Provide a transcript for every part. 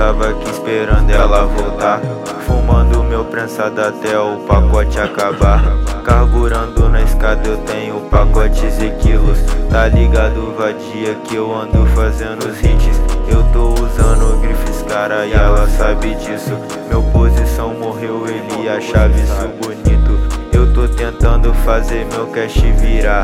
tava aqui esperando ela voltar, fumando meu prensado até o pacote acabar. Carburando na escada eu tenho pacotes e quilos. Tá ligado, vadia, que eu ando fazendo os hits. Eu tô usando grifes, cara, e ela sabe disso. Meu posição morreu, ele achava isso bonito. Eu tô tentando fazer meu cash virar,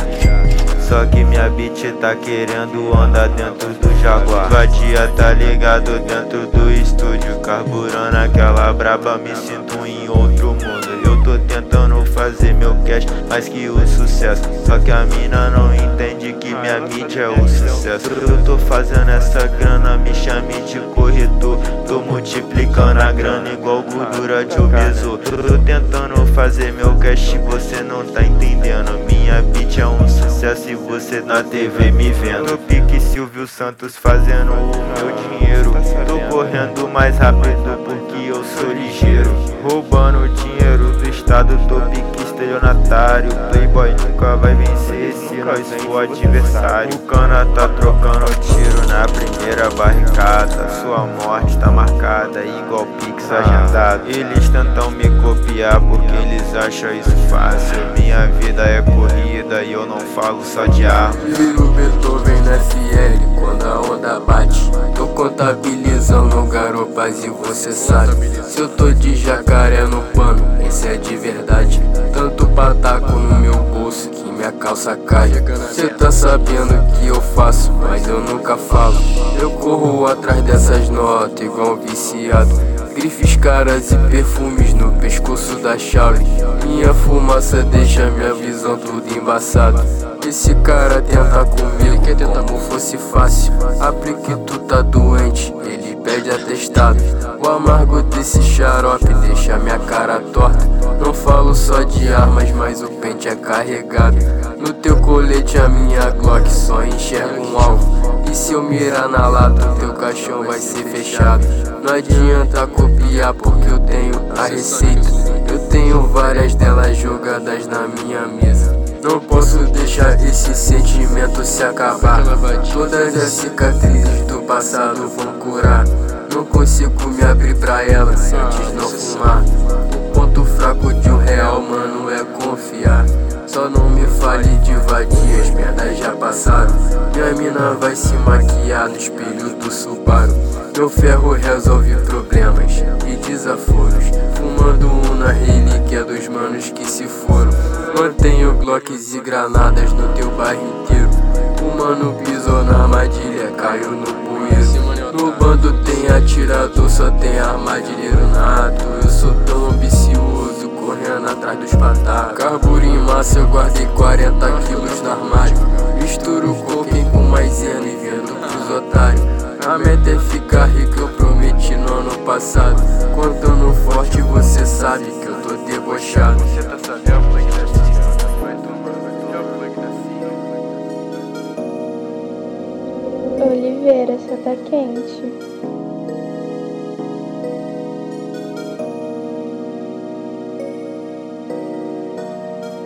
só que minha bitch tá querendo andar dentro do Jaguar. Vadia, tá ligado, dentro do estúdio, carburando aquela braba, me sinto em outro mundo. Eu tô tentando fazer meu cash mais que o sucesso, só que a mina não entende que minha mídia é o sucesso. Eu tô fazendo essa grana, me chame de corretor. Tô multiplicando a grana igual gordura de obeso. Tô tentando fazer meu cash, você não tá entendendo. Minha bitch é um sucesso e você na TV me vendo. No pique Silvio Santos fazendo o meu dinheiro. Tô correndo mais rápido porque eu sou ligeiro. Roubando o dinheiro do estado, tô pique estelionatário. Playboy nunca vai vencer se nós for adversário. O cana tá trocando tiro na primeira barricada. Sua morte tá marcada igual Pix agendado. Eles tentam me copiar porque eles acham isso fácil. Minha vida é corrida e eu não falo só de arma. Viro Beethoven na FL quando a onda bate. Tô contabilizando garopas e você sabe. Se eu tô de jacaré no pano, esse é de verdade. Tanto pataco no meu bolso que minha calça cai. Cê tá sabendo que eu faço, mas eu nunca falo. Eu corro atrás dessas notas igual um viciado. Grifes caras e perfumes no pescoço da Shaolin. Minha fumaça deixa minha visão tudo embaçada. Esse cara tenta comigo como fosse fácil. Aplique, tu tá doente, ele pede atestado. O amargo desse xarope deixa minha cara torta. Não falo só de armas, mas o pente é carregado. No teu colete a minha Glock só enxerga um alvo. E se eu mirar na lata, o teu caixão vai ser fechado. Não adianta copiar porque eu tenho a receita. Eu tenho várias delas jogadas na minha mesa. Não posso deixar esse sentimento se acabar. Todas as cicatrizes do passado vão curar. Não consigo me abrir pra elas antes não fumar. O ponto fraco de um real, mano, é confiar. Só não me fale de vadias, merdas já passaram. Minha mina vai se maquiar no espelho do Subaru. Meu ferro resolve problemas e desaforos. Fumando na relíquia dos manos que se foram. Mantenho glocks e granadas no teu bairro inteiro. O mano pisou na armadilha, caiu no bueiro. No bando tem atirador, só tem armadilheiro nato. Eu sou tão ambicioso, correndo atrás dos patacos. Carburo em massa, eu guardei 40 quilos no armário. Misturo cocaine com maisena e vendo pros otários. A meta é ficar rico, eu prometi no ano passado. Contando forte, você sabe que eu tô debochado. Você tá sabendo, plug da CIA, vai tomando, é o plug da CIA. Oliveira, só tá quente.